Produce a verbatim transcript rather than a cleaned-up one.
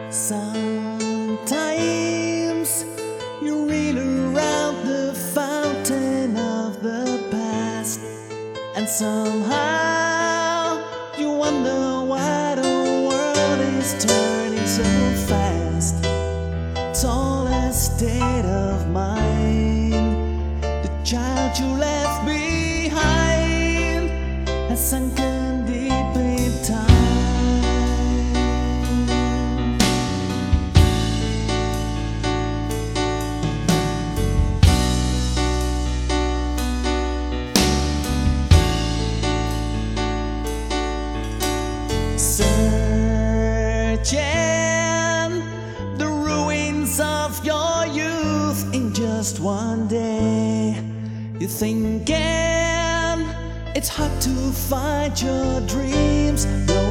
Sometimes you reel around the fountain of the past, and somehow you wonder why the world is turning so fast. Tallest state of mind, the child you left behind has sunken deep in time. Searching the ruins of your youth in just one day. You're thinking it's hard to find your dreams.